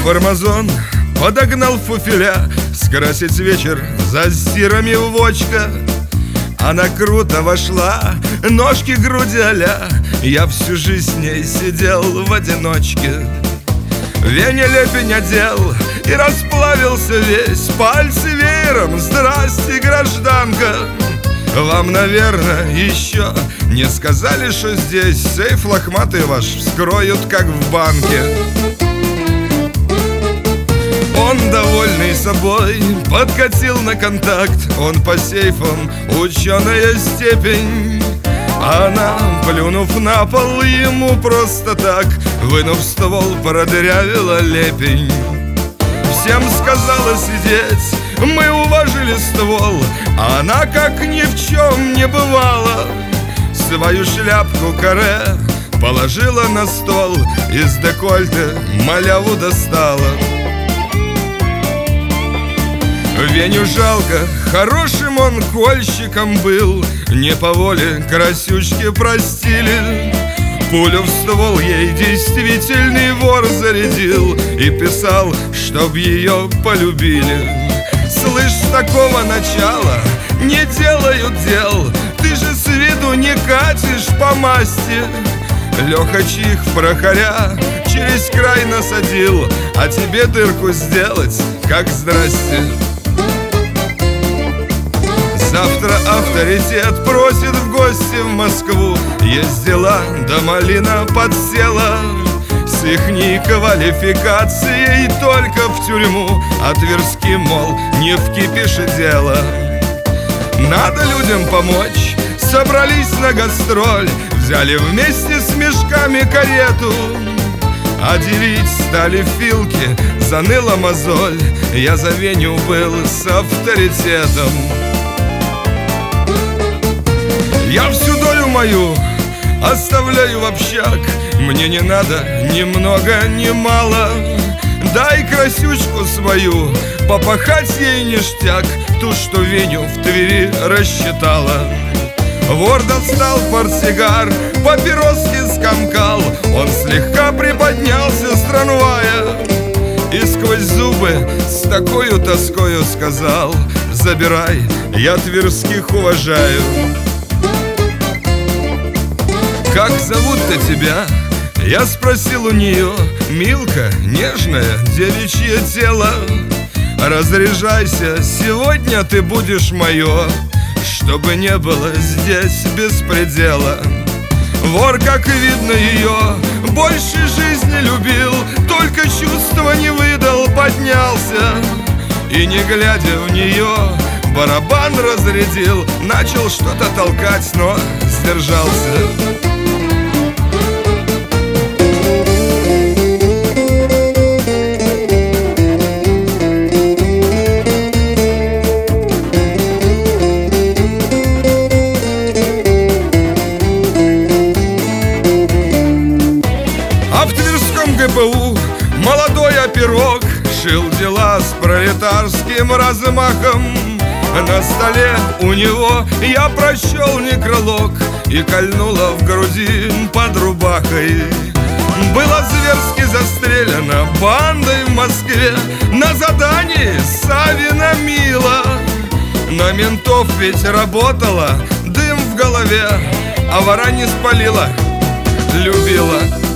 Фармазон подогнал фуфеля скрасить вечер за стирами вочка. Она круто вошла, ножки, груди а-ля. Я всю жизнь с ней сидел в одиночке. Веня лепень одел и расплавился весь. Пальцы веером, здрасте, гражданка. Вам, наверное, еще не сказали, что здесь сейф лохматый ваш вскроют, как в банке. Он, довольный собой, подкатил на контакт. Он по сейфам ученая степень. Она, плюнув на пол, ему просто так, вынув ствол, продырявила лепень. Всем сказала сидеть, мы уважили ствол. А она, как ни в чем не бывало, свою шляпку каре положила на стол, из декольте маляву достала. Веню жалко, хорошим он кольщиком был. Не по воле красючки простили. Пулю в ствол ей действительный вор зарядил и писал, чтоб ее полюбили. Слышь, с такого начала не делают дел. Ты же с виду не катишь по масти. Леха чих прохоря через край насадил, а тебе дырку сделать, как здрасте. Завтра авторитет просит в гости в Москву. Есть дела, да малина подсела. С ихней квалификацией только в тюрьму, а Тверски, мол, не в кипише дело. Надо людям помочь, собрались на гастроль. Взяли вместе с мешками карету, а делить стали филки, заныла мозоль. Я за Веню был с авторитетом. Я всю долю мою оставляю в общак. Мне не надо ни много, ни мало. Дай красючку свою, попахать ей ништяк, ту, что Веню в Твери рассчитала. Вор достал портсигар, папироски скомкал. Он слегка приподнялся с трамвая и сквозь зубы с такою тоскою сказал: забирай, я тверских уважаю. Как зовут-то тебя? Я спросил у нее. Милка, нежное девичье тело. Разряжайся, сегодня ты будешь мое, чтобы не было здесь беспредела. Вор, как и видно, ее больше жизни любил, только чувства не выдал, поднялся и, не глядя в нее, барабан разрядил. Начал что-то толкать, но сдержался. А в Тверском ГПУ молодой оперок шил дела с пролетарским размахом. На столе у него я прочел некролог и кольнула в груди под рубахой. Была зверски застрелена бандой в Москве на задании Савина Мила. На ментов ведь работала, дым в голове, а вора не спалила, любила.